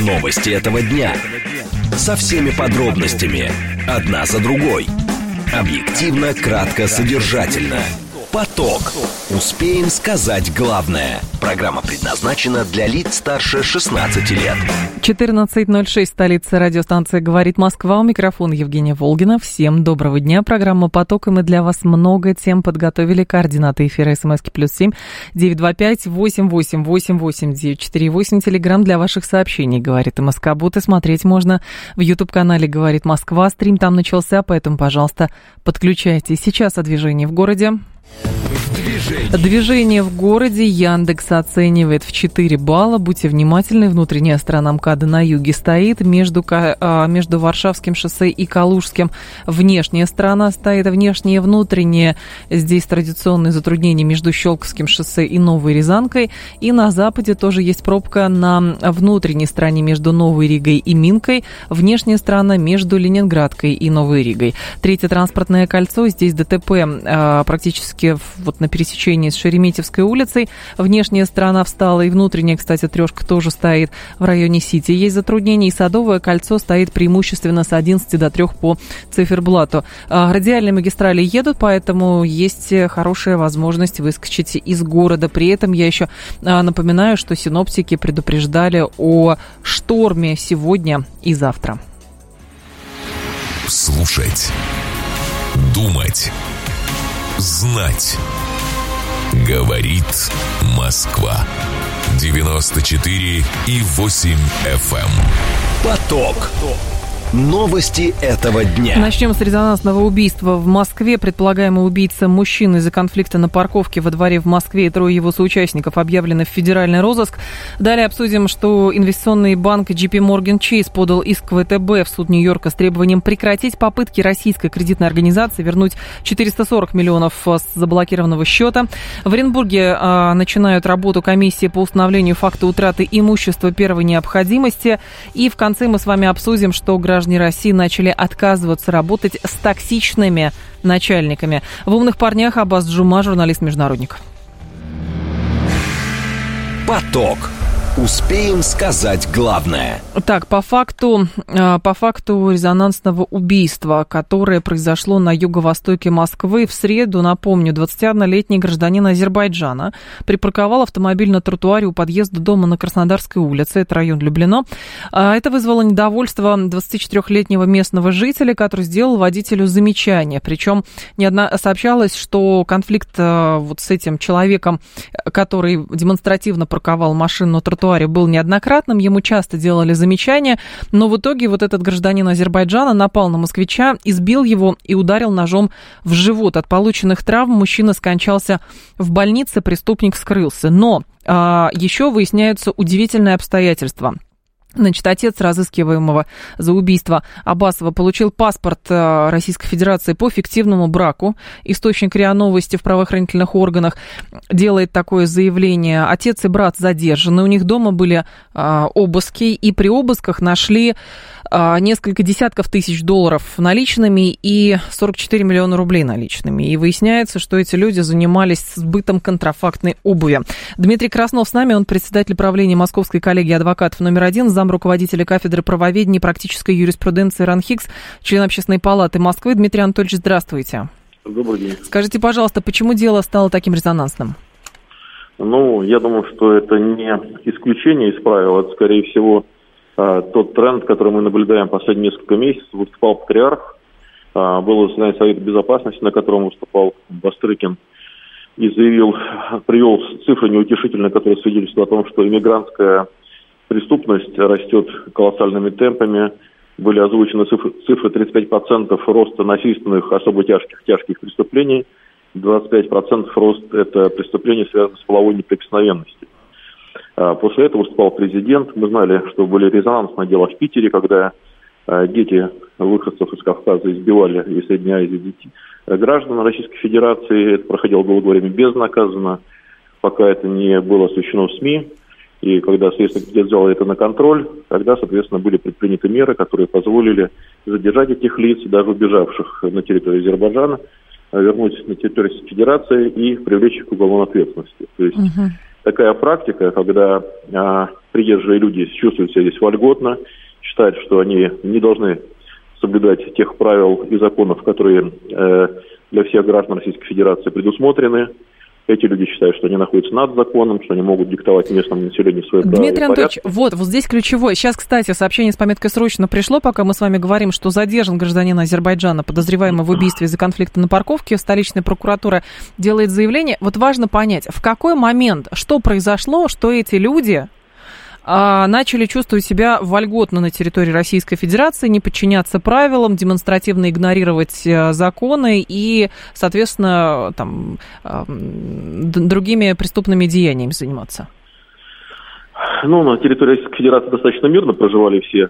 Новости этого дня. Со всеми подробностями. Одна за другой. Объективно, кратко, содержательно. Поток. Успеем сказать главное. Программа предназначена для лиц старше 16 лет. 14:06, столица, радиостанция «Говорит Москва». У микрофона Евгения Волгина. Всем доброго дня. Программа «Поток», и мы для вас много тем подготовили. Координаты эфира СМСки +7 925 88 88 948. Телеграм для ваших сообщений «Говорит МСК-бот». И смотреть можно в YouTube-канале «Говорит Москва». Стрим там начался, поэтому, пожалуйста, подключайтесь. Сейчас о движении в городе. Движение в городе Яндекс оценивает в 4 балла. Будьте внимательны. Внутренняя сторона МКАДа на юге стоит между Варшавским шоссе и Калужским. Внешняя сторона стоит, внешняя и внутренняя. Здесь традиционные затруднения между Щелковским шоссе и Новой Рязанкой. И на западе тоже есть пробка на внутренней стороне между Новой Ригой и Минкой. Внешняя сторона между Ленинградкой и Новой Ригой. Третье транспортное кольцо. Здесь ДТП практически вот на пересечении с Шереметьевской улицей. Внешняя сторона встала, и внутренняя, кстати, трешка тоже стоит в районе Сити. Есть затруднения, и Садовое кольцо стоит преимущественно с 11 до 3 по циферблату. Радиальные магистрали едут, поэтому есть хорошая возможность выскочить из города. При этом я еще напоминаю, что синоптики предупреждали о шторме сегодня и завтра. Слушать, думать, знать. Говорит Москва. 94,8 FM. Поток. Новости этого дня. Начнем с резонансного убийства в Москве. Предполагаемый убийца мужчины из-за конфликта на парковке во дворе в Москве и 3 его соучастников объявлены в федеральный розыск. Далее обсудим, что инвестиционный банк JP Morgan Chase подал иск в ВТБ в суд Нью-Йорка с требованием прекратить попытки российской кредитной организации вернуть 440 миллионов с заблокированного счета. В Оренбурге начинают работу комиссии по установлению факта утраты имущества первой необходимости. И в конце мы с вами обсудим, что граждане России начали отказываться работать с токсичными начальниками. В «Умных парнях» Аббас Джума, журналист-международник. Поток. Успеем сказать главное. Так, по факту резонансного убийства, которое произошло на юго-востоке Москвы в среду, напомню, 21-летний гражданин Азербайджана припарковал автомобиль на тротуаре у подъезда дома на Краснодарской улице, это район Люблино. Это вызвало недовольство 24-летнего местного жителя, который сделал водителю замечание. Причем сообщалось, что конфликт вот с этим человеком, который демонстративно парковал машину на тротуаре, был неоднократным, ему часто делали замечания, но в итоге вот этот гражданин Азербайджана напал на москвича, избил его и ударил ножом в живот. От полученных травм мужчина скончался в больнице, преступник скрылся. Но еще выясняются удивительные обстоятельства. Значит, отец разыскиваемого за убийство Аббасова получил паспорт Российской Федерации по фиктивному браку. Источник РИА Новости в правоохранительных органах делает такое заявление. Отец и брат задержаны. У них дома были обыски, и при обысках нашли несколько десятков тысяч долларов наличными и 44 миллиона рублей наличными. И выясняется, что эти люди занимались сбытом контрафактной обуви. Дмитрий Краснов с нами, он председатель правления Московской коллегии адвокатов номер 1, зам руководителя кафедры правоведения и практической юриспруденции РАНХИКС, член Общественной палаты Москвы. Дмитрий Анатольевич, здравствуйте. Добрый день. Скажите, пожалуйста, почему дело стало таким резонансным? Я думаю, что это не исключение из правил, это, скорее всего, тот тренд, который мы наблюдаем последние несколько месяцев. Выступал патриарх, было заседание Совета Безопасности, на котором выступал Бастрыкин, и привел цифры неутешительные, которые свидетельствуют о том, что иммигрантская преступность растет колоссальными темпами. Были озвучены цифры 35% роста насильственных, особо тяжких преступлений, 25% рост – это преступления, связанные с половой неприкосновенностью. После этого выступал президент. Мы знали, что были резонансные дела в Питере, когда дети выходцев из Кавказа избивали и соединяли граждан Российской Федерации. Это проходило долгое время безнаказанно, пока это не было освещено в СМИ. И когда Следственный комитет взял это на контроль, тогда, соответственно, были предприняты меры, которые позволили задержать этих лиц, даже убежавших на территорию Азербайджана, вернуть на территорию Российской Федерации и привлечь их к уголовной ответственности. То есть такая практика, когда приезжие люди чувствуют себя здесь вольготно, считают, что они не должны соблюдать тех правил и законов, которые для всех граждан Российской Федерации предусмотрены. Эти люди считают, что они находятся над законом, что они могут диктовать местному населению свои права. Дмитрий Анатольевич, вот здесь ключевое. Сейчас, кстати, сообщение с пометкой «Срочно» пришло, пока мы с вами говорим, что задержан гражданин Азербайджана, подозреваемый в убийстве из-за конфликта на парковке. Столичная прокуратура делает заявление. Вот важно понять, в какой момент, что произошло, что эти люди начали чувствовать себя вольготно на территории Российской Федерации, не подчиняться правилам, демонстративно игнорировать законы и, соответственно, там, другими преступными деяниями заниматься? Ну, на территории Российской Федерации достаточно мирно проживали все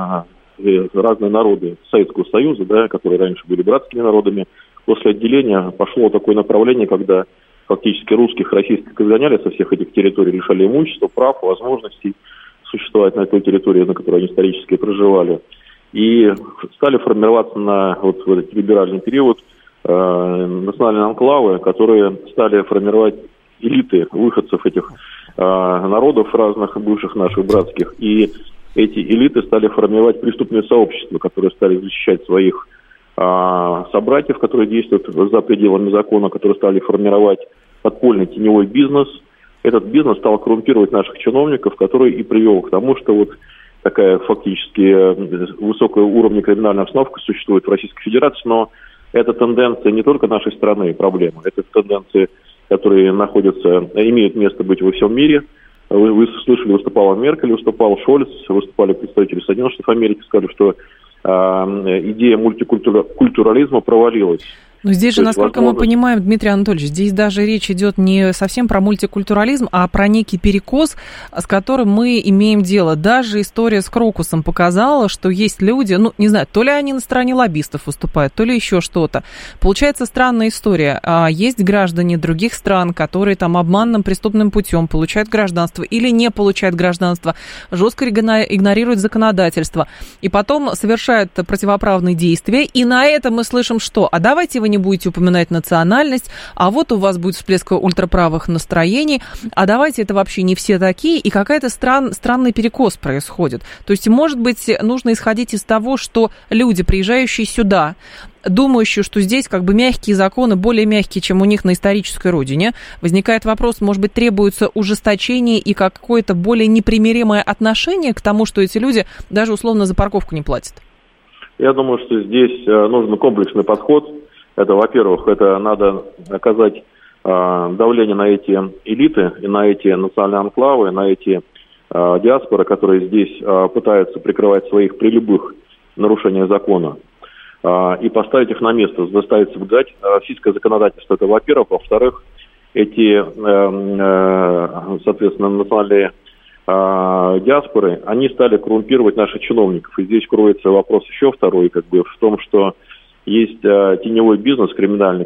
разные народы Советского Союза, да, которые раньше были братскими народами. После отделения пошло такое направление, когда фактически русских, российских изгоняли со всех этих территорий, лишали имущества, прав, возможностей существовать на той территории, на которой они исторически проживали. И стали формироваться в этот либеральный период национальные анклавы, которые стали формировать элиты выходцев этих народов разных, бывших наших братских. И эти элиты стали формировать преступные сообщества, которые стали защищать своих собратьев, которые действуют за пределами закона, которые стали формировать подпольный теневой бизнес. Этот бизнес стал коррумпировать наших чиновников, который и привел к тому, что вот такая фактически высокого уровня криминальная обстановка существует в Российской Федерации, но это тенденция не только нашей страны проблема, это тенденции, которые имеют место быть во всем мире. Вы слышали, выступала Меркель, выступал Шольц, выступали представители Соединенных Штатов Америки, сказали, что идея мультикультурализма провалилась. Но здесь же, насколько мы понимаем, Дмитрий Анатольевич, здесь даже речь идет не совсем про мультикультурализм, а про некий перекос, с которым мы имеем дело. Даже история с Крокусом показала, что есть люди, не знаю, то ли они на стороне лоббистов выступают, то ли еще что-то. Получается странная история. Есть граждане других стран, которые там обманным преступным путем получают гражданство или не получают гражданство, жестко игнорируют законодательство, и потом совершают противоправные действия, и на это мы слышим что? А давайте вы не будете упоминать национальность, а вот у вас будет всплеск ультраправых настроений, а давайте это вообще не все такие, и какая-то странный перекос происходит. То есть, может быть, нужно исходить из того, что люди, приезжающие сюда, думающие, что здесь как бы мягкие законы, более мягкие, чем у них на исторической родине, возникает вопрос, может быть, требуется ужесточение и какое-то более непримиримое отношение к тому, что эти люди даже условно за парковку не платят? Я думаю, что здесь нужен комплексный подход. Это, во-первых, это надо оказать давление на эти элиты и на эти национальные анклавы, на эти диаспоры, которые здесь пытаются прикрывать своих при любых нарушениях закона, и поставить их на место, заставить соблюдать российское законодательство. Это, во-первых. Во-вторых, эти, соответственно, национальные диаспоры, они стали коррумпировать наших чиновников. И здесь кроется вопрос еще второй, в том, что есть теневой бизнес криминальный,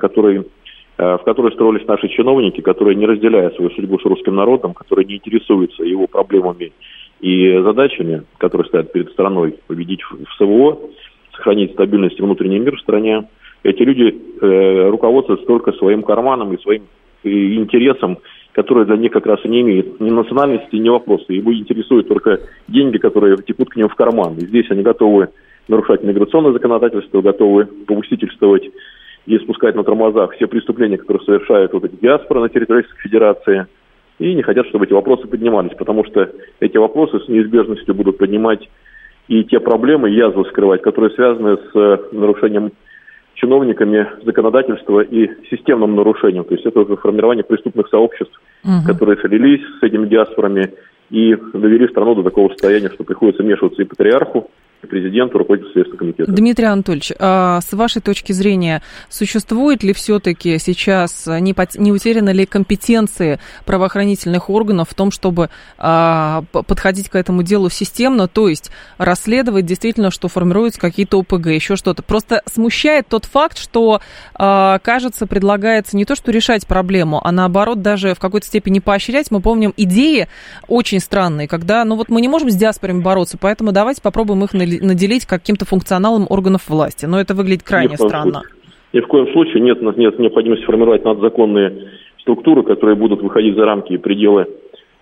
в который строились наши чиновники, которые не разделяют свою судьбу с русским народом, которые не интересуются его проблемами и задачами, которые стоят перед страной, победить в СВО, сохранить стабильность и внутренний мир в стране. Эти люди руководствуются только своим карманом и своим интересом, который для них как раз и не имеет ни национальности, ни вопроса. Его интересуют только деньги, которые текут к ним в карман. И здесь они готовы нарушать миграционное законодательство, готовы попустительствовать и спускать на тормозах все преступления, которые совершают эти диаспоры на территории Российской Федерации, и не хотят, чтобы эти вопросы поднимались, потому что эти вопросы с неизбежностью будут поднимать и те проблемы, язвы скрывать, которые связаны с нарушением чиновниками законодательства и системным нарушением. То есть это уже формирование преступных сообществ, которые слились с этими диаспорами и довели страну до такого состояния, что приходится вмешиваться и патриарху, президенту, руководителю Следственного комитета. Дмитрий Анатольевич, с вашей точки зрения, существует ли все-таки сейчас, не утеряны ли компетенции правоохранительных органов в том, чтобы подходить к этому делу системно, то есть расследовать действительно, что формируются какие-то ОПГ, еще что-то? Просто смущает тот факт, что, кажется, предлагается не то, что решать проблему, а наоборот даже в какой-то степени поощрять. Мы помним идеи очень странные, когда, мы не можем с диаспорами бороться, поэтому давайте попробуем их наделить каким-то функционалом органов власти. Но это выглядит крайне странно. Ни в коем случае нет необходимости формировать надзаконные структуры, которые будут выходить за рамки и пределы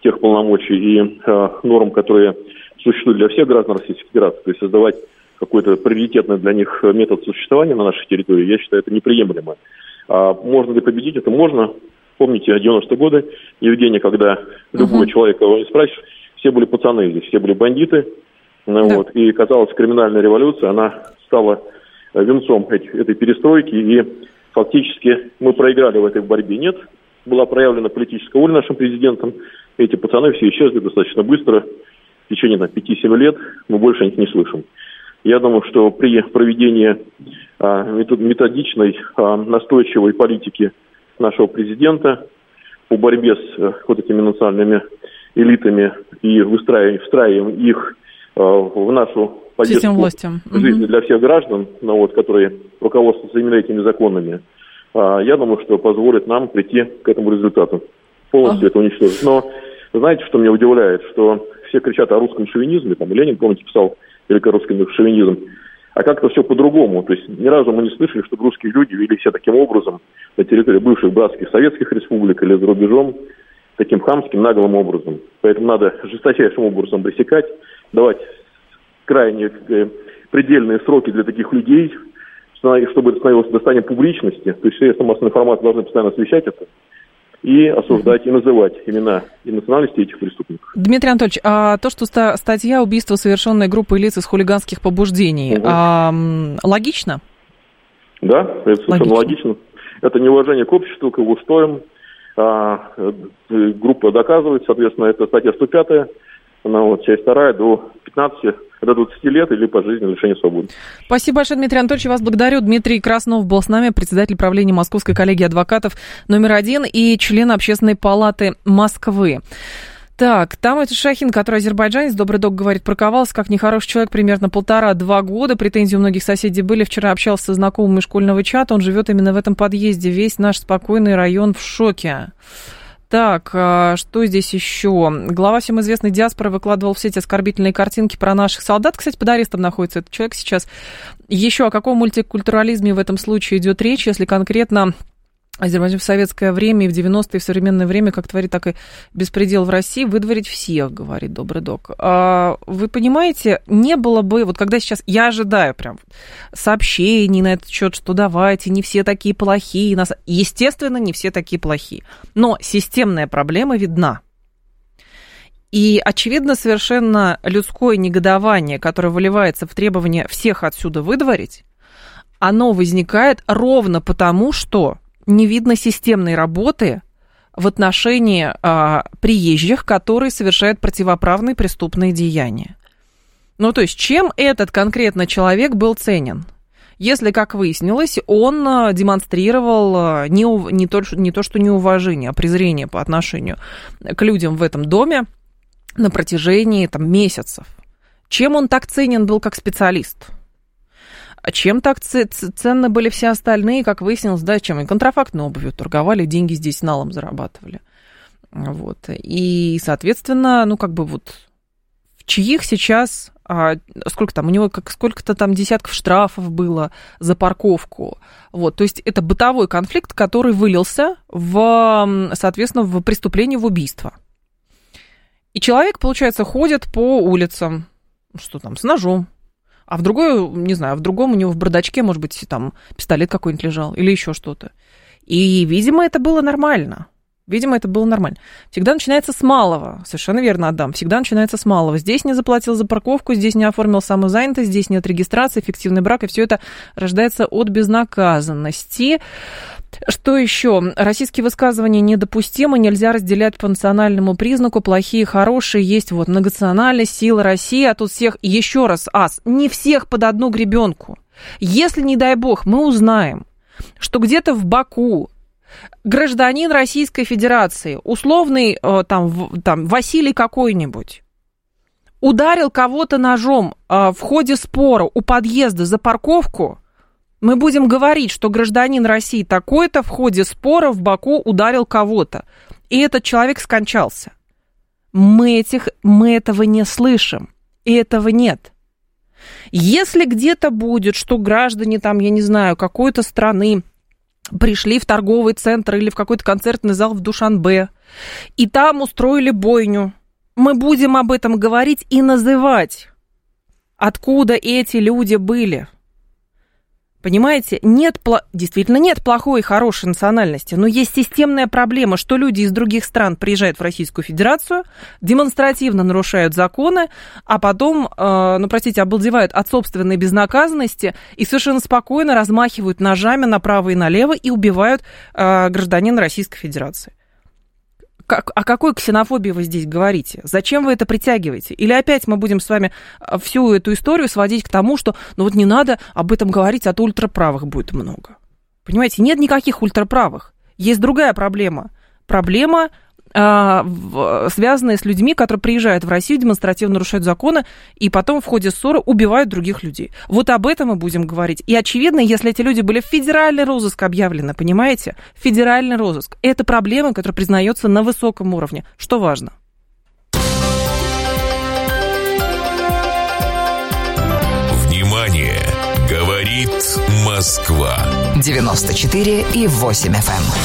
тех полномочий и норм, которые существуют для всех граждан Российской Федерации, то есть создавать какой-то приоритетный для них метод существования на нашей территории, я считаю, это неприемлемо. А можно ли победить? Это можно. Помните 90-е годы, Евгений, когда любой человек, кого не спросишь, все были пацаны здесь, все были бандиты. Вот, и, казалось, криминальная революция, она стала венцом этой перестройки, и фактически мы проиграли в этой борьбе. Нет, была проявлена политическая воля нашим президентом, эти пацаны все исчезли достаточно быстро, в течение 5-7 лет мы больше о них не слышим. Я думаю, что при проведении методичной, настойчивой политики нашего президента по борьбе с вот этими национальными элитами и встраиваем их в нашу повестку жизни для всех граждан, которые руководствуются именно этими законами, я думаю, что позволит нам прийти к этому результату, полностью это уничтожить. Но знаете, что меня удивляет, что все кричат о русском шовинизме, там Ленин, помните, писал великорусский шовинизм, а как-то все по-другому. То есть ни разу мы не слышали, чтобы русские люди вели себя таким образом на территории бывших братских советских республик или за рубежом, таким хамским, наглым образом. Поэтому надо жесточайшим образом пресекать, давать крайне предельные сроки для таких людей, чтобы это становилось достоянием публичности. То есть средства массовой информации должны постоянно освещать это и осуждать, и называть имена и национальности этих преступников. Дмитрий Анатольевич, а то, что статья «Убийство, совершенное группой лиц из хулиганских побуждений», логично? Да, это совершенно логично. Это неуважение к обществу, к его устоям. Группа доказывает, соответственно, это статья 105, часть 2, до 15, до 20 лет или пожизненное лишение свободы. Спасибо большое, Дмитрий Анатольевич, вас благодарю. Дмитрий Краснов был с нами, председатель правления Московской коллегии адвокатов №1 и член Общественной палаты Москвы. Так, там этот Шахин, который азербайджанец, добрый дог говорит, парковался как нехороший человек примерно 1,5-2 года. Претензии у многих соседей были. Вчера общался со знакомыми школьного чата. Он живет именно в этом подъезде. Весь наш спокойный район в шоке. Так, что здесь еще? Глава всем известной диаспоры выкладывал в сеть оскорбительные картинки про наших солдат. Кстати, под арестом находится этот человек сейчас. Еще о каком мультикультурализме в этом случае идет речь, если конкретно Азербайджан в советское время и в 90-е, и в современное время, как творит такой беспредел в России, выдворить всех, говорит добрый док. Вы понимаете, не было бы, вот когда сейчас, я ожидаю прям сообщений на этот счет, что давайте, не все такие плохие. Естественно, не все такие плохие. Но системная проблема видна. И, очевидно, совершенно людское негодование, которое выливается в требование всех отсюда выдворить, оно возникает ровно потому, что не видно системной работы в отношении приезжих, которые совершают противоправные преступные деяния. Ну, то есть, чем этот конкретно человек был ценен? Если, как выяснилось, он демонстрировал не то, что неуважение, а презрение по отношению к людям в этом доме на протяжении месяцев. Чем он так ценен был как специалист? А чем так ценны были все остальные, как выяснилось, да, чем и контрафактной обувью торговали, деньги здесь налом зарабатывали. Вот. И, соответственно, в чьих сейчас, сколько там, у него сколько-то там десятков штрафов было за парковку. Вот. То есть это бытовой конфликт, который вылился соответственно, в преступление, в убийство. И человек, получается, ходит по улицам, что там, с ножом. А в другом у него в бардачке, может быть, там пистолет какой-нибудь лежал или еще что-то. И, видимо, это было нормально. Всегда начинается с малого. Совершенно верно, Адам. Всегда начинается с малого. Здесь не заплатил за парковку, здесь не оформил самозанятость, здесь нет регистрации, фиктивный брак, и все это рождается от безнаказанности. Что еще? Российские высказывания недопустимы, нельзя разделять по национальному признаку, плохие, хорошие, есть многонациональность, сила России, а тут всех, еще раз, не всех под одну гребенку. Если, не дай бог, мы узнаем, что где-то в Баку гражданин Российской Федерации, условный там Василий какой-нибудь, ударил кого-то ножом в ходе спора у подъезда за парковку, мы будем говорить, что гражданин России такой-то в ходе спора в Баку ударил кого-то, и этот человек скончался. Мы этого не слышим, и этого нет. Если где-то будет, что граждане какой-то страны пришли в торговый центр или в какой-то концертный зал в Душанбе, и там устроили бойню. Мы будем об этом говорить и называть, откуда эти люди были. Понимаете, действительно нет плохой и хорошей национальности, но есть системная проблема, что люди из других стран приезжают в Российскую Федерацию, демонстративно нарушают законы, а потом, обалдевают от собственной безнаказанности и совершенно спокойно размахивают ножами направо и налево и убивают гражданина Российской Федерации. О какой ксенофобии вы здесь говорите? Зачем вы это притягиваете? Или опять мы будем с вами всю эту историю сводить к тому, что не надо об этом говорить, а то ультраправых будет много. Понимаете, нет никаких ультраправых. Есть другая проблема. Проблема, связанная с людьми, которые приезжают в Россию, демонстративно нарушают законы, и потом в ходе ссоры убивают других людей. Вот об этом мы будем говорить. И очевидно, если эти люди были в федеральный розыск объявлены, понимаете? Федеральный розыск. Это проблема, которая признается на высоком уровне. Что важно? Внимание! Говорит Москва. 94,8 FM.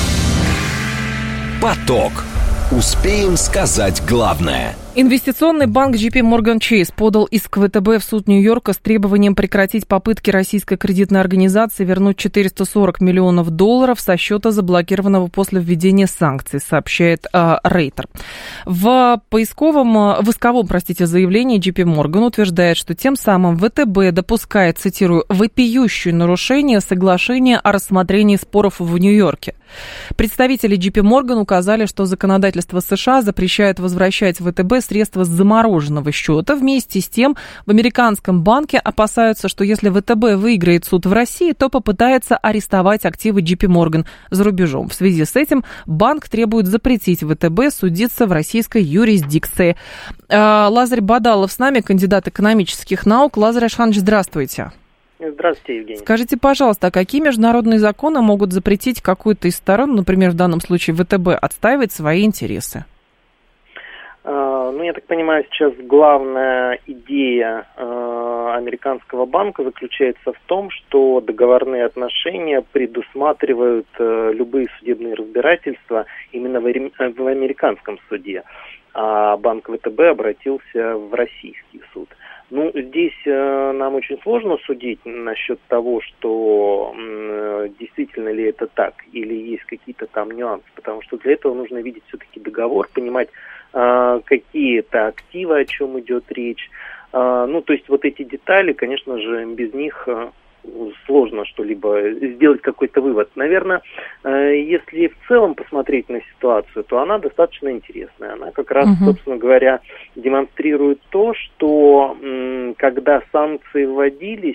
Поток. Успеем сказать главное. Инвестиционный банк JP Morgan Chase подал иск ВТБ в суд Нью-Йорка с требованием прекратить попытки российской кредитной организации вернуть $440 миллионов со счета, заблокированного после введения санкций, сообщает Рейтер. В исковом заявлении JP Morgan утверждает, что тем самым ВТБ допускает, цитирую, «вопиющее нарушение соглашения о рассмотрении споров в Нью-Йорке». Представители JP Morgan указали, что законодательство США запрещает возвращать ВТБ средства с замороженного счета. Вместе с тем, в американском банке опасаются, что если ВТБ выиграет суд в России, то попытается арестовать активы JP Morgan за рубежом. В связи с этим банк требует запретить ВТБ судиться в российской юрисдикции. Лазарь Бадалов с нами, кандидат экономических наук. Лазарь Ашханович, здравствуйте. Здравствуйте, Евгений. Скажите, пожалуйста, а какие международные законы могут запретить какую-то из сторон, например, в данном случае ВТБ, отстаивать свои интересы? Я так понимаю, сейчас главная идея американского банка заключается в том, что договорные отношения предусматривают любые судебные разбирательства именно в американском суде, а банк ВТБ обратился в российский суд. Здесь нам очень сложно судить насчет того, что действительно ли это так, или есть какие-то там нюансы, потому что для этого нужно видеть все-таки договор, понимать какие-то активы, о чем идет речь. То есть вот эти детали, конечно же, без них сложно что-либо сделать, какой-то вывод. Наверное, если в целом посмотреть на ситуацию, то она достаточно интересная. Она как раз, собственно говоря, демонстрирует то, что когда санкции вводились,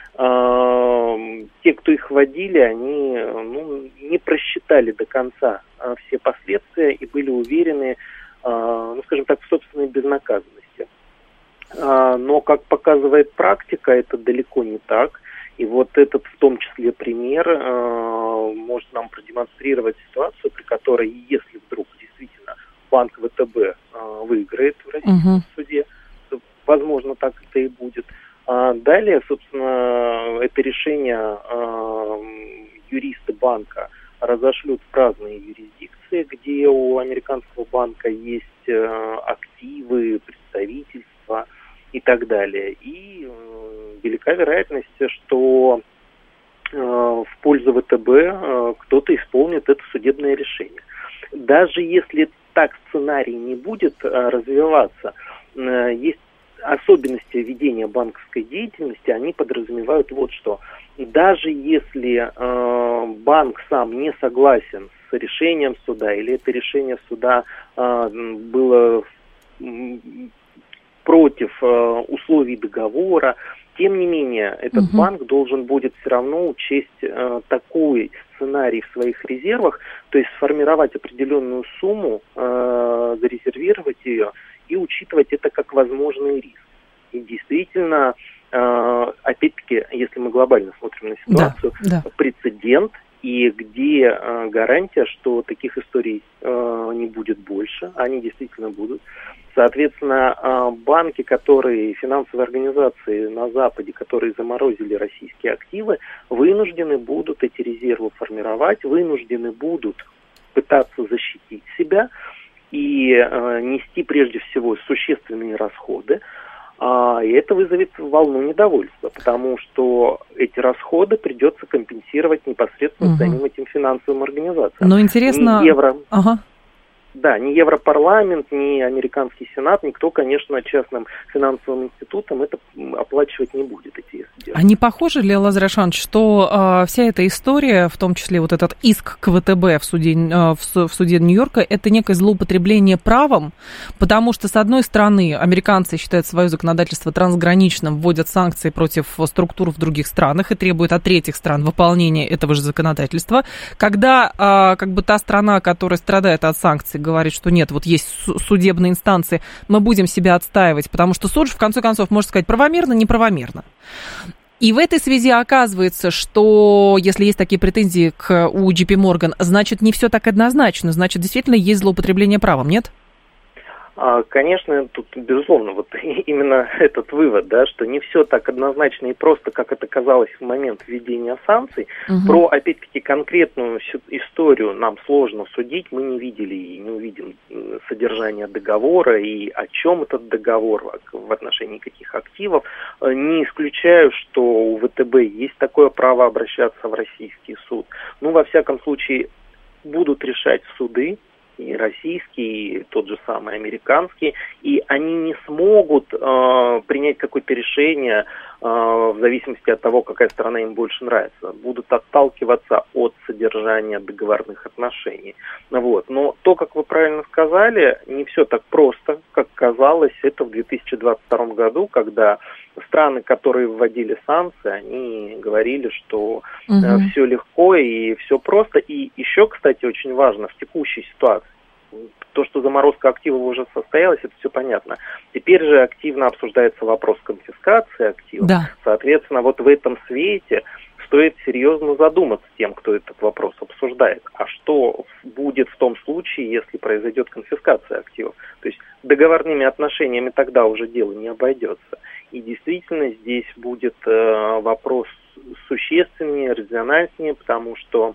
те, кто их вводили, они не просчитали до конца все последствия и были уверены, скажем так, в собственной безнаказанности. Но, как показывает практика, это далеко не так. И вот этот, в том числе, пример может нам продемонстрировать ситуацию, при которой, если вдруг действительно банк ВТБ выиграет в российском суде, то, возможно, так это и будет. Далее, собственно, это решение юристы банка разошлют в разные юрисдикции, где у американского банка есть активы, представительства и так далее. И велика вероятность, что в пользу ВТБ кто-то исполнит это судебное решение. Даже если так сценарий не будет развиваться, есть особенности ведения банковской деятельности, они подразумевают вот что. Даже если банк сам не согласен с решением суда, или это решение суда было против условий договора, тем не менее, этот банк должен будет все равно учесть такой сценарий в своих резервах, то есть сформировать определенную сумму, зарезервировать ее и учитывать это как возможный риск. И действительно, опять-таки, если мы глобально смотрим на ситуацию, прецедент, и где гарантия, что таких историй не будет больше, они действительно будут. Соответственно, банки, финансовые организации на Западе, которые заморозили российские активы, вынуждены будут эти резервы формировать, вынуждены будут пытаться защитить себя и нести прежде всего существенные расходы. И это вызовет волну недовольства, потому что эти расходы придется компенсировать непосредственно самим этим финансовым организациям. Но интересно... Ни Европарламент, ни американский Сенат, никто, конечно, частным финансовым институтам это оплачивать не будет, эти издержки. А не похоже ли, Лазарь Ашанович, что вся эта история, в том числе вот этот иск к ВТБ в суде Нью-Йорка, это некое злоупотребление правом, потому что, с одной стороны, американцы считают свое законодательство трансграничным, вводят санкции против структур в других странах и требуют от третьих стран выполнения этого же законодательства, когда та страна, которая страдает от санкций, говорит, что нет, вот есть судебные инстанции, мы будем себя отстаивать, потому что суд же, в конце концов, может сказать правомерно, неправомерно. И в этой связи оказывается, что если есть такие претензии у JP Morgan, значит, не все так однозначно, значит, действительно есть злоупотребление правом, нет? Конечно, тут, безусловно, вот именно этот вывод, да, что не все так однозначно и просто, как это казалось в момент введения санкций. Про, опять-таки, конкретную историю нам сложно судить, мы не видели и не увидим содержание договора и о чем этот договор в отношении каких активов. Не исключаю, что у ВТБ есть такое право обращаться в российский суд. Во всяком случае, будут решать суды, и российский, и тот же самый американский, и они не смогут принять какое-то решение в зависимости от того, какая сторона им больше нравится. Будут отталкиваться от содержания договорных отношений. Но то, как вы правильно сказали, не все так просто, как казалось, это в 2022 году, когда страны, которые вводили санкции, они говорили, что все легко и все просто. И еще, кстати, очень важно в текущей ситуации, то, что заморозка активов уже состоялась, это все понятно. Теперь же активно обсуждается вопрос конфискации активов. Да. Соответственно, вот в этом свете стоит серьезно задуматься тем, кто этот вопрос обсуждает. А что будет в том случае, если произойдет конфискация активов? То есть договорными отношениями тогда уже дело не обойдется. И действительно здесь будет вопрос существеннее, резонанснее, потому что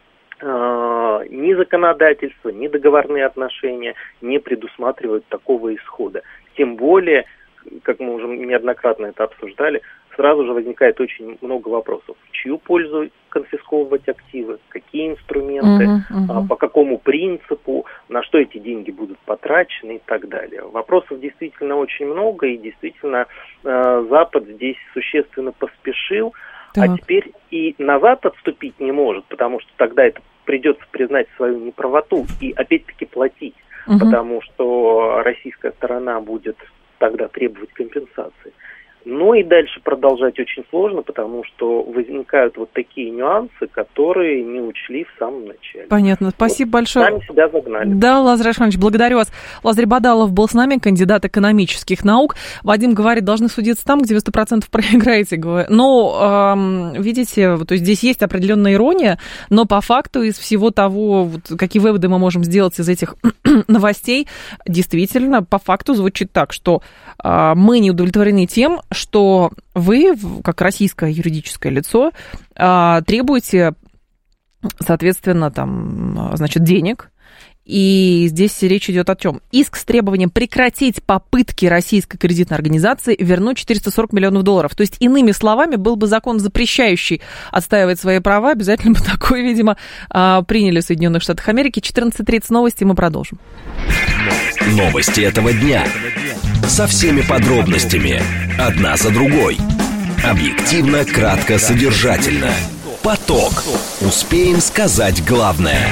ни законодательство, ни договорные отношения не предусматривают такого исхода. Тем более, как мы уже неоднократно это обсуждали, сразу же возникает очень много вопросов. В чью пользу конфисковывать активы, какие инструменты, по какому принципу, на что эти деньги будут потрачены и так далее. Вопросов действительно очень много, и действительно Запад здесь существенно поспешил. Так. А теперь и назад отступить не может, потому что тогда это придется признать свою неправоту и опять-таки платить, потому что российская сторона будет тогда требовать компенсации. Но и дальше продолжать очень сложно, потому что возникают вот такие нюансы, которые не учли в самом начале. Понятно. Спасибо большое. Сами себя загнали. Да, Лазарь Ашанович, благодарю вас. Лазарь Бадалов был с нами, кандидат экономических наук. Вадим говорит, должны судиться там, где вы 100% проиграете. Но, видите, то есть здесь есть определенная ирония, но по факту из всего того, какие выводы мы можем сделать из этих новостей, действительно, по факту звучит так, что мы не удовлетворены тем, что вы, как российское юридическое лицо, требуете, соответственно, денег. И здесь речь идет о чем? Иск с требованием прекратить попытки российской кредитной организации вернуть $440 миллионов. То есть, иными словами, был бы закон, запрещающий отстаивать свои права, обязательно бы такой, видимо, приняли в Соединенных Штатах Америки. 14:30 новости, мы продолжим. Новости этого дня. Со всеми подробностями. Одна за другой. Объективно, кратко, содержательно. Поток. Успеем сказать главное.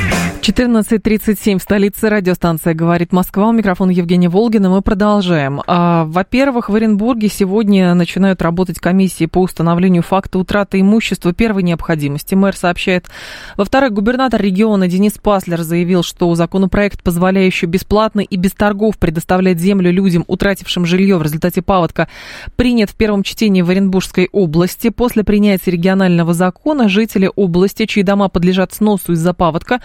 14:37 в столице, радиостанция «Говорит Москва». У микрофона Евгения Волгина. Мы продолжаем. Во-первых, в Оренбурге сегодня начинают работать комиссии по установлению факта утраты имущества первой необходимости. Мэр сообщает. Во-вторых, губернатор региона Денис Паслер заявил, что законопроект, позволяющий бесплатно и без торгов предоставлять землю людям, утратившим жилье в результате паводка, принят в первом чтении в Оренбургской области. После принятия регионального закона жители области, чьи дома подлежат сносу из-за паводка, смогут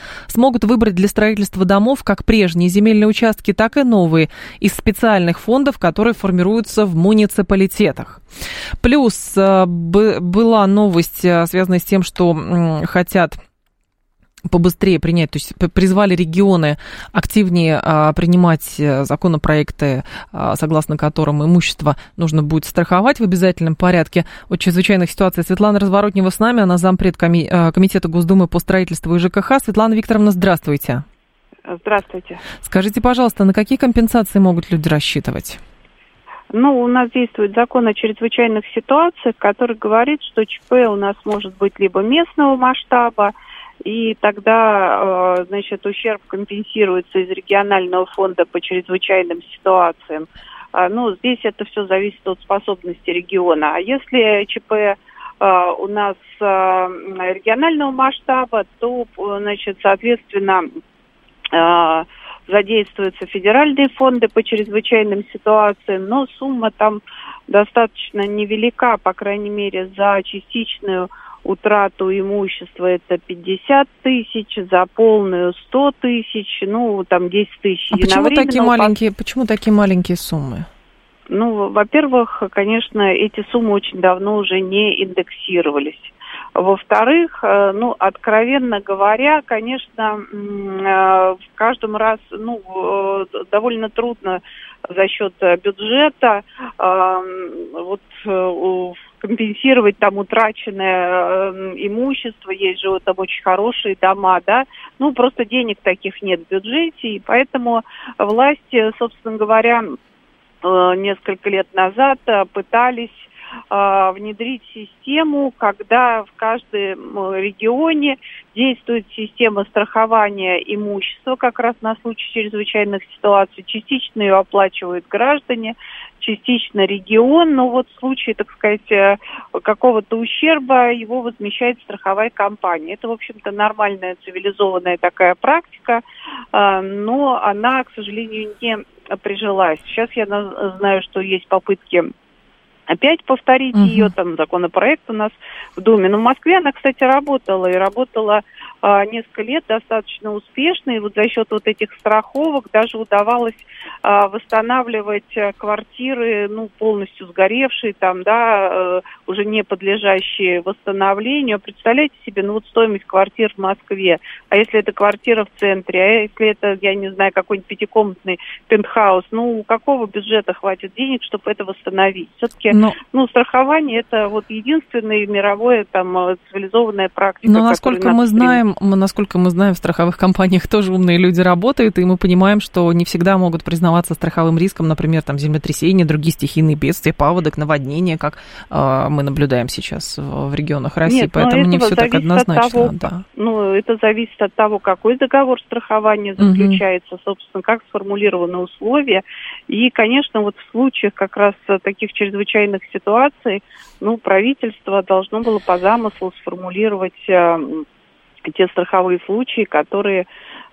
смогут выбрать для строительства домов как прежние земельные участки, так и новые из специальных фондов, которые формируются в муниципалитетах. Плюс была новость, связанная с тем, что хотят побыстрее принять, то есть призвали регионы активнее принимать законопроекты, согласно которым имущество нужно будет страховать в обязательном порядке. От чрезвычайных ситуаций Светлана Разворотнева с нами, она зампред Комитета Госдумы по строительству и ЖКХ. Светлана Викторовна, здравствуйте. Здравствуйте. Скажите, пожалуйста, на какие компенсации могут люди рассчитывать? У нас действует закон о чрезвычайных ситуациях, который говорит, что ЧП у нас может быть либо местного масштаба, и тогда, ущерб компенсируется из регионального фонда по чрезвычайным ситуациям. Здесь это все зависит от способности региона. А если ЧП у нас регионального масштаба, то, соответственно, задействуются федеральные фонды по чрезвычайным ситуациям, но сумма там достаточно невелика, по крайней мере, за частичную утрату имущества это 50 тысяч, за полную 100 тысяч, 10 тысяч. А почему такие маленькие суммы? Во-первых, конечно, эти суммы очень давно уже не индексировались. Во-вторых, откровенно говоря, конечно, в каждом раз, довольно трудно за счет бюджета компенсировать там утраченное имущество. Есть же там очень хорошие дома, да. Просто денег таких нет в бюджете, и поэтому власти, собственно говоря, несколько лет назад пытались внедрить систему, когда в каждом регионе действует система страхования имущества как раз на случай чрезвычайных ситуаций. Частично ее оплачивают граждане, частично регион, но в случае, так сказать, какого-то ущерба его возмещает страховая компания. Это, в общем-то, нормальная, цивилизованная такая практика, но она, к сожалению, не прижилась. Сейчас я знаю, что есть попытки опять повторить ее, там законопроект у нас в Думе. Но в Москве она, кстати, работала несколько лет достаточно успешно, и за счет этих страховок даже удавалось восстанавливать квартиры, полностью сгоревшие, уже не подлежащие восстановлению. Представляете себе, стоимость квартир в Москве, а если это квартира в центре, а если это, я не знаю, какой-нибудь пятикомнатный пентхаус, у какого бюджета хватит денег, чтобы это восстановить? Все-таки, страхование это единственная мировая цивилизованная практика. Но насколько мы знаем, в страховых компаниях тоже умные люди работают, и мы понимаем, что не всегда могут признаваться страховым риском, например, землетрясения, другие стихийные бедствия, паводок, наводнения, как мы наблюдаем сейчас в регионах России. Нет, поэтому не все так однозначно. Это зависит от того, какой договор страхования заключается, собственно, как сформулированы условия. И, конечно, в случаях как раз таких чрезвычайных ситуаций, правительство должно было по замыслу сформулировать те страховые случаи, которые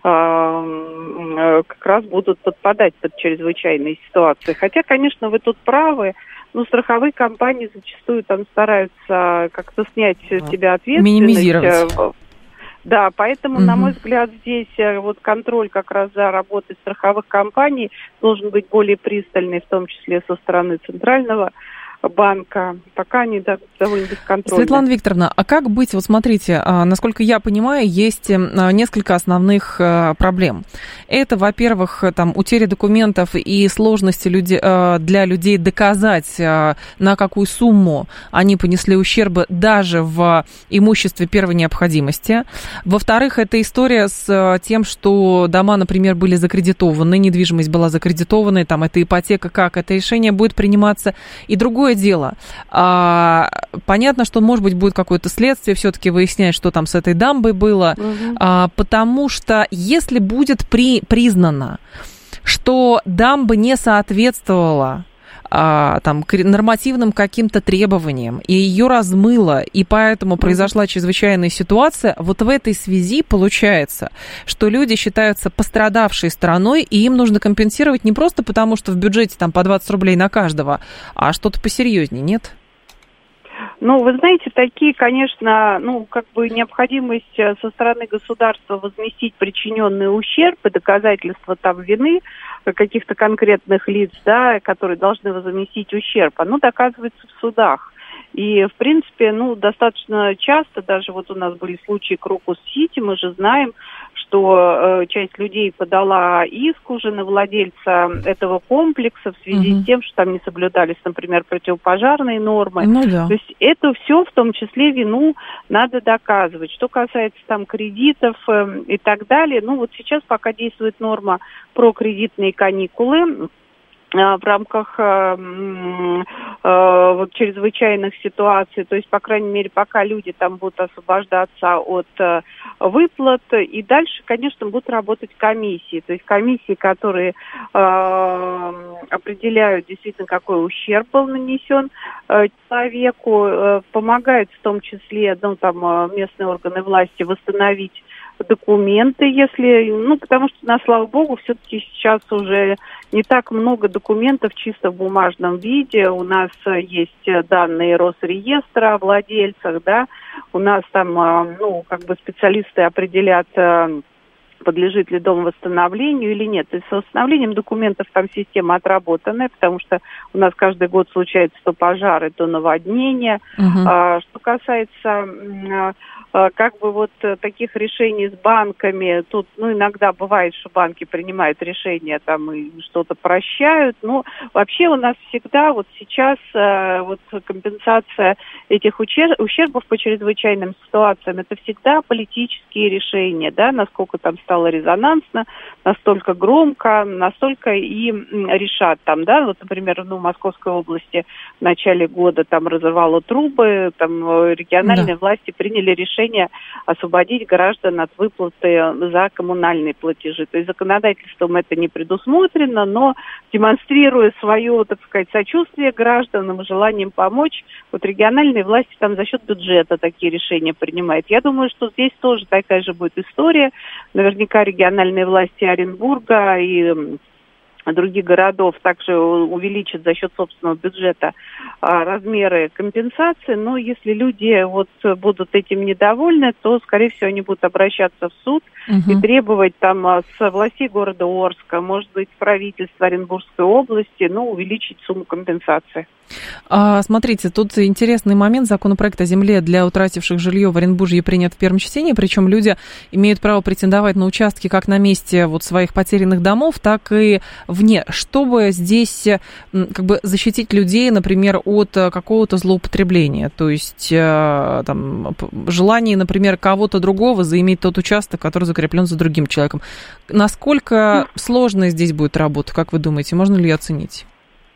как раз будут подпадать под чрезвычайные ситуации. Хотя, конечно, вы тут правы, страховые компании зачастую стараются как-то снять с себя ответственность. Минимизировать. Да, поэтому, на мой взгляд, здесь контроль как раз за работой страховых компаний должен быть более пристальный, в том числе со стороны Центрального банка. Пока они довольно бесконтрольны. Светлана Викторовна, а как быть? Смотрите, насколько я понимаю, есть несколько основных проблем. Это, во-первых, утеря документов и сложности для людей доказать, на какую сумму они понесли ущербы даже в имуществе первой необходимости. Во-вторых, это история с тем, что дома, например, были закредитованы, недвижимость была закредитована, это ипотека, как это решение будет приниматься. И другое дело. Понятно, что, может быть, будет какое-то следствие, все-таки выяснять, что там с этой дамбой было, потому что если будет признано, что дамба не соответствовала нормативным каким-то требованиям, и ее размыло, и поэтому произошла чрезвычайная ситуация, в этой связи получается, что люди считаются пострадавшей стороной, и им нужно компенсировать не просто потому, что в бюджете по 20 рублей на каждого, а что-то посерьезнее, нет? Ну, вы знаете, такие, конечно, необходимость со стороны государства возместить причиненный ущерб и доказательства там вины каких-то конкретных лиц, да, которые должны возместить ущерб, оно доказывается в судах. И, в принципе, достаточно часто, даже вот у нас были случаи Крокус-Сити, мы же знаем, что часть людей подала иск уже на владельца этого комплекса в связи с тем, что там не соблюдались, например, противопожарные нормы. Ну, да. То есть это все, в том числе вину, надо доказывать. Что касается там кредитов и так далее, вот сейчас пока действует норма про кредитные каникулы в рамках чрезвычайных ситуаций, то есть, по крайней мере, пока люди там будут освобождаться от выплат, и дальше, конечно, будут работать комиссии, то есть комиссии, которые определяют действительно, какой ущерб был нанесен человеку, помогают в том числе, местные органы власти восстановить документы, потому что, слава богу, все-таки сейчас уже не так много документов чисто в бумажном виде. У нас есть данные Росреестра о владельцах, да, у нас там, специалисты определят, подлежит ли дом восстановлению или нет. И с восстановлением документов там система отработанная, потому что у нас каждый год случается то пожары, то наводнения. Что касается таких решений с банками, тут, иногда бывает, что банки принимают решения там и что-то прощают, но вообще у нас всегда сейчас компенсация этих ущербов по чрезвычайным ситуациям, это всегда политические решения, да, насколько там стало резонансно, настолько громко, настолько и решат там, да, например, в Московской области в начале года там разорвало трубы, там региональные власти приняли решение освободить граждан от выплаты за коммунальные платежи. То есть законодательством это не предусмотрено, но демонстрируя свое, сочувствие гражданам и желанием помочь, региональные власти там за счет бюджета такие решения принимают. Я думаю, что здесь тоже такая же будет история. Наверняка региональные власти Оренбурга и других городов также увеличат за счет собственного бюджета размеры компенсации, но если люди будут этим недовольны, то, скорее всего, они будут обращаться в суд и требовать там с властей города Орска, может быть, правительства Оренбургской области, увеличить сумму компенсации. Смотрите, тут интересный момент. Законопроект о земле для утративших жилье в Оренбурге принят в первом чтении, причем люди имеют право претендовать на участки как на месте своих потерянных домов, так и вне. Чтобы здесь защитить людей, например, от какого-то злоупотребления, то есть желание, например, кого-то другого заиметь тот участок, который закреплен за другим человеком. Насколько сложная здесь будет работа, как вы думаете, можно ли ее оценить?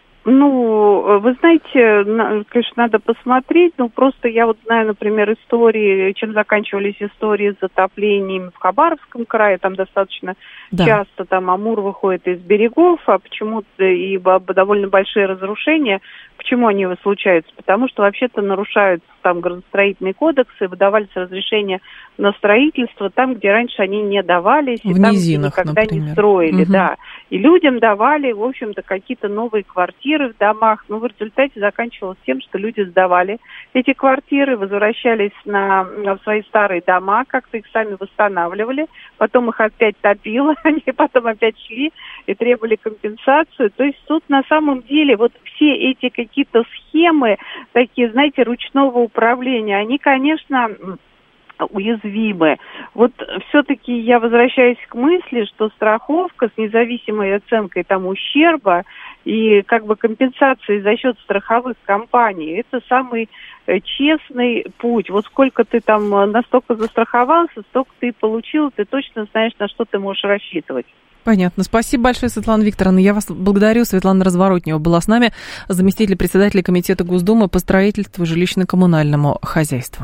Вы знаете, конечно, надо посмотреть, просто я знаю, например, истории, чем заканчивались истории с затоплениями в Хабаровском крае, там достаточно часто Амур выходит из берегов, а почему-то и довольно большие разрушения. Почему они случаются? Потому что вообще-то нарушаются там градостроительные кодексы, выдавались разрешения на строительство там, где раньше они не давались, в и там, низинах, где никогда например. Не строили, да. И людям давали, в общем-то, какие-то новые квартиры в домах, но в результате заканчивалось тем, что люди сдавали эти квартиры, возвращались в свои старые дома, как-то их сами восстанавливали, потом их опять топило, они потом опять шли и требовали компенсацию. То есть тут на самом деле все эти какие-то схемы, такие, знаете, ручного управления, они, конечно, уязвимы. Все-таки я возвращаюсь к мысли, что страховка с независимой оценкой ущерба и компенсации за счет страховых компаний, это самый честный путь. Сколько ты настолько застраховался, столько ты получил, ты точно знаешь, на что ты можешь рассчитывать. Понятно. Спасибо большое, Светлана Викторовна. Я вас благодарю. Светлана Разворотнева была с нами, заместитель председателя Комитета Госдумы по строительству и жилищно-коммунальному хозяйству.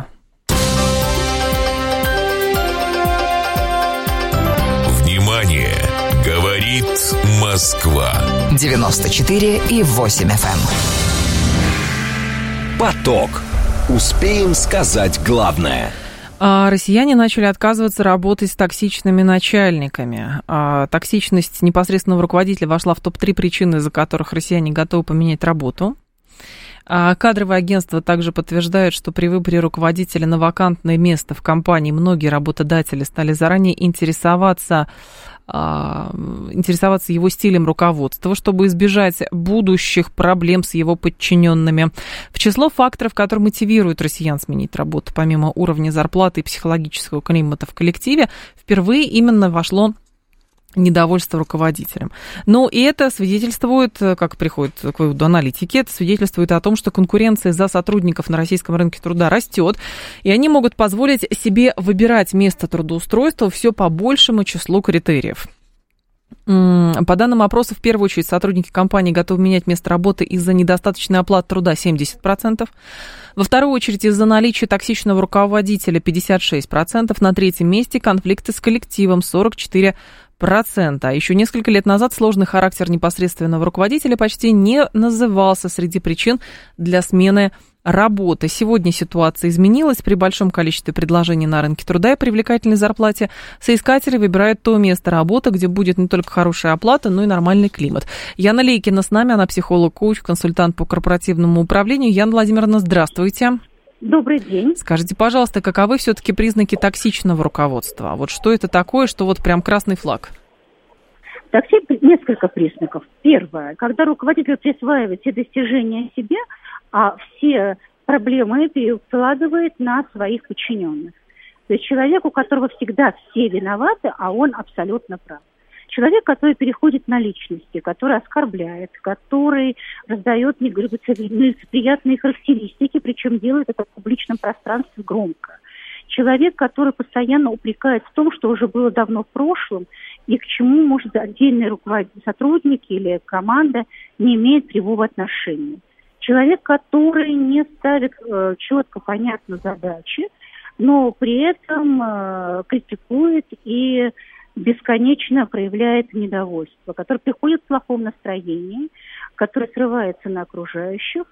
Внимание! Говорит Москва. 94,8 FM. Поток. Успеем сказать главное. Россияне начали отказываться работать с токсичными начальниками. Токсичность непосредственного руководителя вошла в топ-3 причин, из-за которых россияне готовы поменять работу. А кадровые агентства также подтверждают, что при выборе руководителя на вакантное место в компании многие работодатели стали заранее интересоваться его стилем руководства, чтобы избежать будущих проблем с его подчиненными. В число факторов, которые мотивируют россиян сменить работу, помимо уровня зарплаты и психологического климата в коллективе, впервые именно вошло недовольство руководителем. Но и это свидетельствует, как приходит к выводу аналитики, это свидетельствует о том, что конкуренция за сотрудников на российском рынке труда растет, и они могут позволить себе выбирать место трудоустройства все по большему числу критериев. По данным опроса, в первую очередь сотрудники компании готовы менять место работы из-за недостаточной оплаты труда 70%, во вторую очередь из-за наличия токсичного руководителя 56%, на третьем месте конфликты с коллективом 44%. А еще несколько лет назад сложный характер непосредственного руководителя почти не назывался среди причин для смены работы. Сегодня ситуация изменилась. При большом количестве предложений на рынке труда и привлекательной зарплате соискатели выбирают то место работы, где будет не только хорошая оплата, но и нормальный климат. Яна Лейкина с нами, она психолог-коуч, консультант по корпоративному управлению. Яна Владимировна, здравствуйте. Добрый день. Скажите, пожалуйста, каковы все-таки признаки токсичного руководства? Вот что это такое, что вот прям красный флаг? Несколько признаков. Первое, когда руководитель присваивает все достижения себе, а все проблемы перекладывает на своих подчиненных. То есть человек, у которого всегда все виноваты, а он абсолютно прав. Человек, который переходит на личности, который оскорбляет, который раздает нелицеприятные характеристики, причем делает это в публичном пространстве громко. Человек, который постоянно упрекает в том, что уже было давно в прошлом, и к чему, может, отдельный сотрудник или команда не имеет прямого отношения. Человек, который не ставит четко, понятно задачи, но при этом критикует и бесконечно проявляет недовольство, который приходит в плохом настроении, который срывается на окружающих,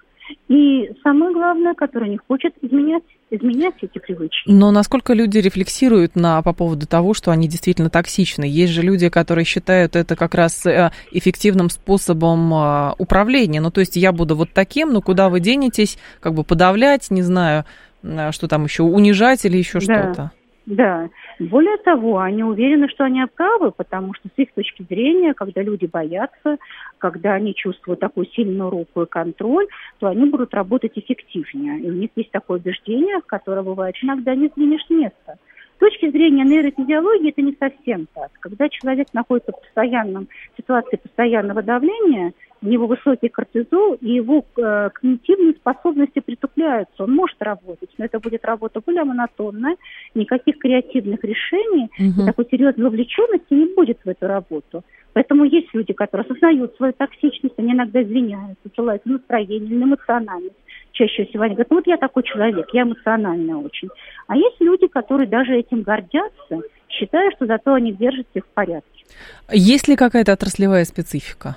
и самое главное, который не хочет изменять эти привычки. Но насколько люди рефлексируют по поводу того, что они действительно токсичны? Есть же люди, которые считают это как раз эффективным способом управления. Ну, то есть я буду вот таким, но куда вы денетесь, как бы подавлять, не знаю, что там еще, унижать или еще что-то. Да. Более того, они уверены, что они правы, потому что с их точки зрения, когда люди боятся, когда они чувствуют такую сильную руку и контроль, то они будут работать эффективнее. И у них есть такое убеждение, которое бывает иногда не сдвинешь с места. С точки зрения нейрофизиологии это не совсем так. Когда человек находится в ситуации постоянного давления, у него высокий кортизол, и его когнитивные способности притупляются. Он может работать, но это будет работа более монотонная, никаких креативных решений, и такой серьезной вовлеченности не будет в эту работу. Поэтому есть люди, которые осознают свою токсичность, они иногда извиняются, ссылаются на настроение или на эмоциональность. Чаще всего они говорят, я такой человек, я эмоциональный очень. А есть люди, которые даже этим гордятся, считая, что зато они держат всех в порядке. Есть ли какая-то отраслевая специфика?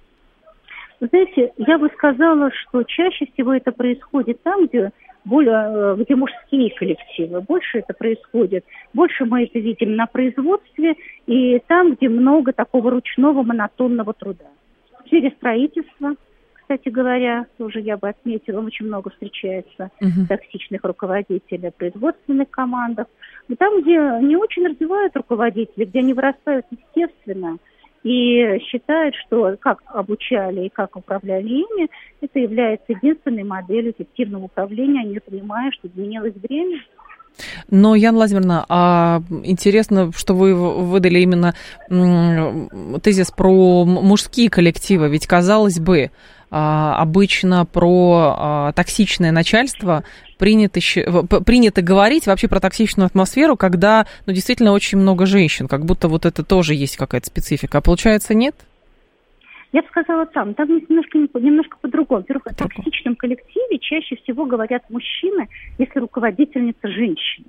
Вы знаете, я бы сказала, что чаще всего это происходит там, где мужские коллективы. Больше это происходит. Больше мы это видим на производстве и там, где много такого ручного монотонного труда. В сфере строительства, кстати говоря, тоже я бы отметила, очень много встречается токсичных руководителей в производственных командах. Но там, где не очень развивают руководители, где они вырастают естественно, и считают, что как обучали и как управляли ими, это является единственной моделью эффективного управления, не понимая, что изменилось время. Но, Яна Владимировна, интересно, что вы выдали именно тезис про мужские коллективы, ведь, казалось бы, обычно про токсичное начальство принято говорить вообще про токсичную атмосферу, когда, действительно очень много женщин, как будто вот это тоже есть какая-то специфика. А получается, нет? Я бы сказала там немножко по-другому. Во-первых, о токсичном коллективе чаще всего говорят мужчины, если руководительница женщина.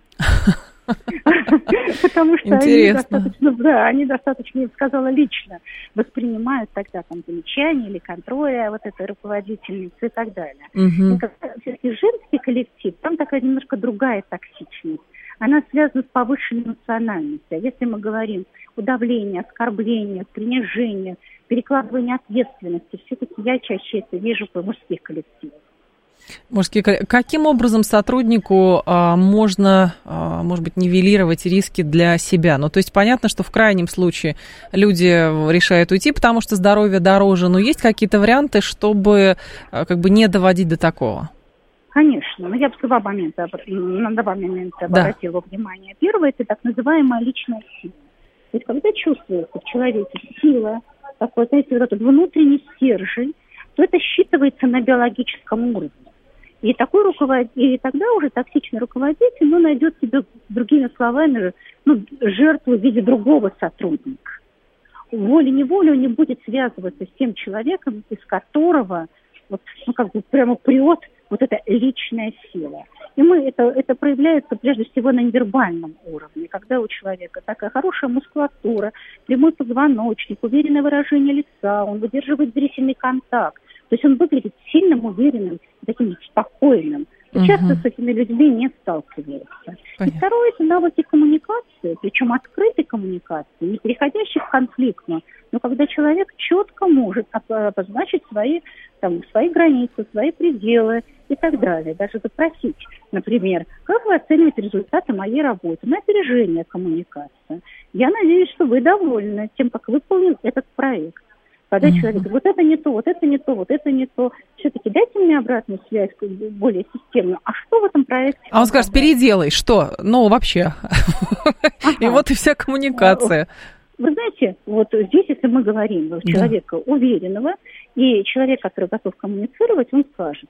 Потому что они достаточно, я бы сказала, лично воспринимают тогда замечания или контроля вот этой руководительницы и так далее. Все-таки женский коллектив, там такая немножко другая токсичность. Она связана с повышенной эмоциональностью. А если мы говорим о давлении, оскорблении, принижении, перекладывании ответственности, все-таки я чаще это вижу в мужских коллективах. Каким образом сотруднику можно, может быть, нивелировать риски для себя? Ну, то есть понятно, что в крайнем случае люди решают уйти, потому что здоровье дороже, но есть какие-то варианты, чтобы как бы не доводить до такого? Конечно, но я бы на два момента обратила внимание. Первое – это так называемая личная сила. То есть когда чувствуется в человеке сила, такой, знаете, вот этот внутренний стержень, то это считывается на биологическом уровне. И такой и тогда уже токсичный руководитель, найдет себе, другими словами, жертву в виде другого сотрудника. Волей-неволей он не будет связываться с тем человеком, из которого прямо прет вот эта личная сила. И это проявляется прежде всего на невербальном уровне, когда у человека такая хорошая мускулатура, прямой позвоночник, уверенное выражение лица, он выдерживает зрительный контакт. То есть он выглядит сильным, уверенным, таким спокойным. И часто с этими людьми не сталкиваются. И второе – это навыки коммуникации, причем открытой коммуникации, не переходящей в конфликт, но когда человек четко может обозначить свои границы, свои пределы и так далее. Даже запросить, например, как вы оцениваете результаты моей работы на опережение коммуникации. Я надеюсь, что вы довольны тем, как выполнен этот проект. Когда человек говорит, вот это не то, вот это не то, вот это не то, все-таки дайте мне обратную связь, более системную. А что в этом проекте? А он скажет, переделай, что? Вообще. И вот и вся коммуникация. Вы знаете, вот здесь, если мы говорим человека уверенного, и человек, который готов коммуницировать, он скажет,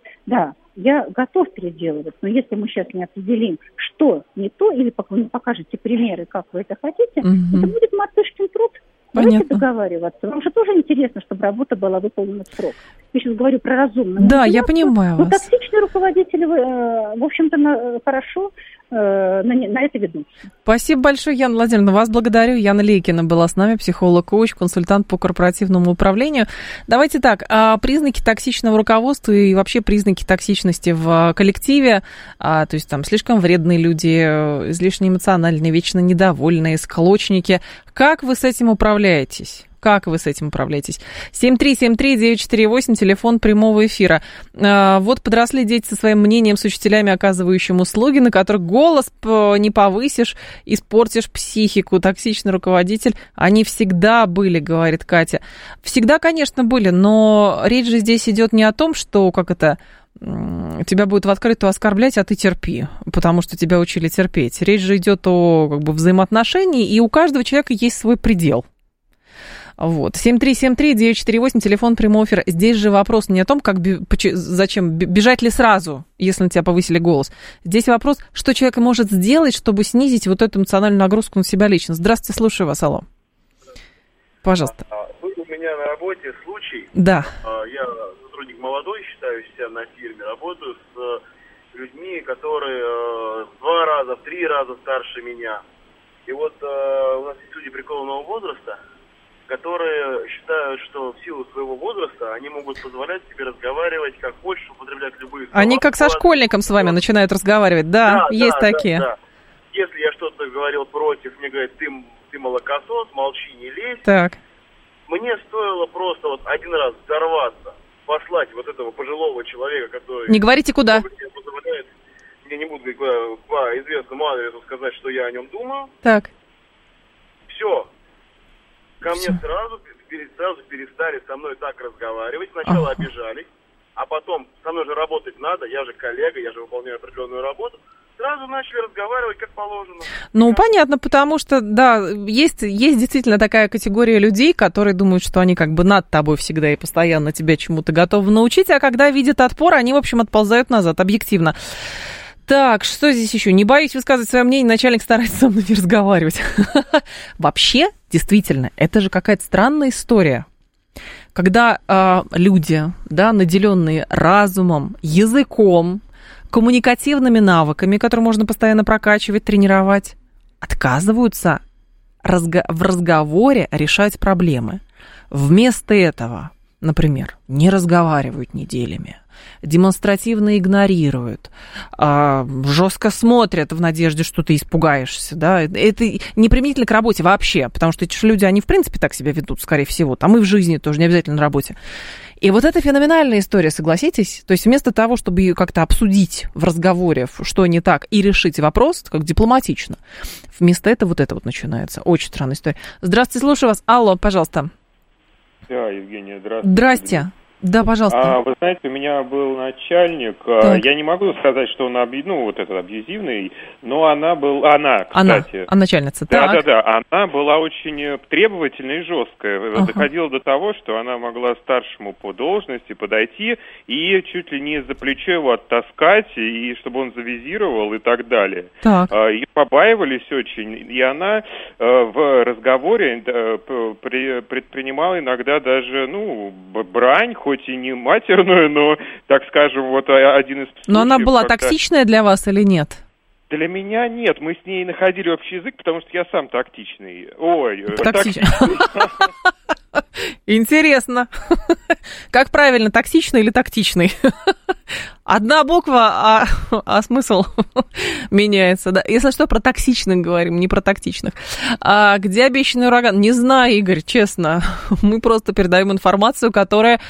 я готов переделывать, но если мы сейчас не определим, что не то, или вы не покажете примеры, как вы это хотите, это будет мартышкин труд. Давайте договариваться. Вам же тоже интересно, чтобы работа была выполнена в срок. Я сейчас говорю про разумную. Да, я понимаю вас. Токсичные руководители, в общем-то, хорошо на это ведутся. Спасибо большое, Яна Владимировна. Вас благодарю. Яна Лейкина была с нами, психолог-коуч, консультант по корпоративному управлению. Давайте так, признаки токсичного руководства и вообще признаки токсичности в коллективе, то есть там слишком вредные люди, излишне эмоциональные, вечно недовольные, склочники. Как вы с этим управляетесь? 7373948, телефон прямого эфира. Вот подросли дети со своим мнением, с учителями, оказывающими услуги, на которых голос не повысишь, испортишь психику. Токсичный руководитель, они всегда были, говорит Катя. Всегда, конечно, были, но речь же здесь идет не о том, что, тебя будут в открытую оскорблять, а ты терпи, потому что тебя учили терпеть. Речь же идет о взаимоотношении, и у каждого человека есть свой предел. 7373948, телефон прямой эфир. Здесь же вопрос не о том, зачем, бежать ли сразу, если на тебя повысили голос. Здесь вопрос, что человек может сделать, чтобы снизить вот эту эмоциональную нагрузку на себя лично. Здравствуйте, слушаю вас, алло. Пожалуйста. Был у меня на работе случай. Да. Я сотрудник молодой, считаю себя на фирме, работаю с людьми, которые в 2 раза, в 3 раза старше меня. И вот у нас есть люди преклонного возраста, которые считают, что в силу своего возраста они могут позволять себе разговаривать как хочешь, употреблять любые слова. Они как со школьником с вами начинают разговаривать, да, есть такие. Да. Если я что-то говорил против, мне говорят, ты молокосос, молчи, не лезь. Так. Мне стоило просто один раз взорваться, послать вот этого пожилого человека, который... Не говорите куда. Я не буду говорить по известному адресу сказать, что я о нем думаю. Так. Все. Ко мне сразу перестали со мной так разговаривать. Сначала обижались, а потом со мной же работать надо, я же коллега, я же выполняю определенную работу. Сразу начали разговаривать как положено. Понятно, потому что, да, есть действительно такая категория людей, которые думают, что они над тобой всегда и постоянно тебя чему-то готовы научить, а когда видят отпор, они, в общем, отползают назад, объективно. Так, что здесь еще? Не боюсь высказывать свое мнение, начальник старается со мной не разговаривать. Вообще, действительно, это же какая-то странная история. Когда люди, наделенные разумом, языком, коммуникативными навыками, которые можно постоянно прокачивать, тренировать, отказываются в разговоре решать проблемы. Вместо этого, например, не разговаривают неделями, демонстративно игнорируют, жестко смотрят в надежде, что ты испугаешься, да, это не применительно к работе вообще, потому что эти же люди, они в принципе так себя ведут, скорее всего, там и в жизни тоже, не обязательно на работе. И вот это феноменальная история, согласитесь? То есть вместо того, чтобы ее как-то обсудить в разговоре, что не так, и решить вопрос, как дипломатично, вместо этого вот это вот начинается. Очень странная история. Здравствуйте, слушаю вас. Алло, пожалуйста. Да, Евгения, здравствуйте. Здрасте. Да, пожалуйста. Вы знаете, у меня был начальник, так. Я не могу сказать, что он вот этот абьюзивный, но она, кстати. Начальница, да. Да, она была очень требовательная и жесткая. Доходило до того, что она могла старшему по должности подойти и чуть ли не за плечо его оттаскать, и чтобы он завизировал и так далее. Так. Ее побаивались очень, и она в разговоре предпринимала иногда даже, брань, хоть и не матерную, но, так скажем, вот один из случаев... Но она была токсичная для вас или нет? Для меня нет. Мы с ней находили общий язык, потому что я сам тактичный. Токсичный. Интересно. Как правильно, токсичный или тактичный? Одна буква, а смысл меняется. Да. Если что, про токсичных говорим, не про тактичных. А где обещанный ураган? Не знаю, Игорь, честно. Мы просто передаем информацию, которая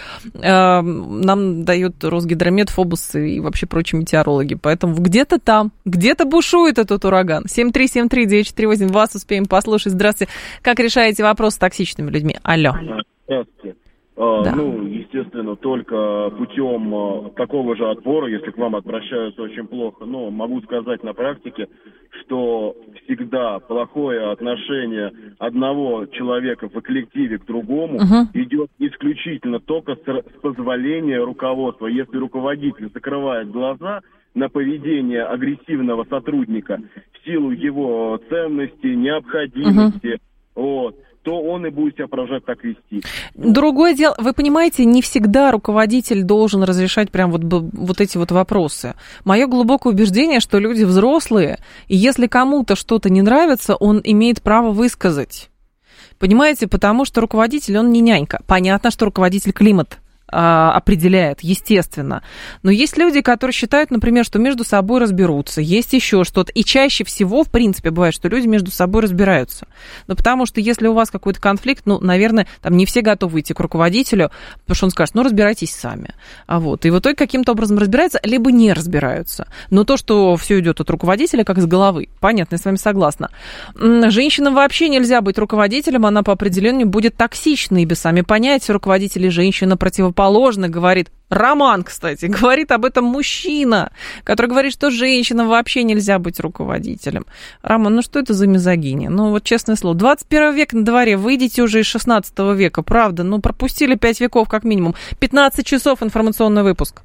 нам дают Росгидромет, ФОБУС и вообще прочие метеорологи. Поэтому где-то там, где-то бушует этот ураган. 7373948, вас успеем послушать. Здравствуйте. Как решаете вопрос с токсичными людьми? Алло. Здравствуйте. Да. Естественно, только путем такого же отбора, если к вам обращаются очень плохо. Но могу сказать на практике, что всегда плохое отношение одного человека в коллективе к другому идет исключительно только с позволения руководства. Если руководитель закрывает глаза на поведение агрессивного сотрудника в силу его ценности, необходимости, то он и будет себя продолжать так вести. Другое дело, вы понимаете, не всегда руководитель должен разрешать прям вот эти вот вопросы. Мое глубокое убеждение, что люди взрослые, и если кому-то что-то не нравится, он имеет право высказать. Понимаете, потому что руководитель, он не нянька. Понятно, что руководитель климат определяет, естественно. Но есть люди, которые считают, например, что между собой разберутся, есть еще что-то. И чаще всего, в принципе, бывает, что люди между собой разбираются. Ну, потому что если у вас какой-то конфликт, наверное, там не все готовы идти к руководителю, потому что он скажет, разбирайтесь сами. И в итоге каким-то образом разбираются, либо не разбираются. Но то, что все идет от руководителя, как с головы, понятно, я с вами согласна. Женщинам вообще нельзя быть руководителем, она по определению будет токсичной, ибо сами понятия руководителей женщина противоположна, говорит Роман, кстати, говорит об этом мужчина, который говорит, что женщинам вообще нельзя быть руководителем. Роман, что это за мизогиния? Честное слово, 21 век на дворе, выйдите уже из 16 века, правда, пропустили 5 веков как минимум. 15 часов информационный выпуск.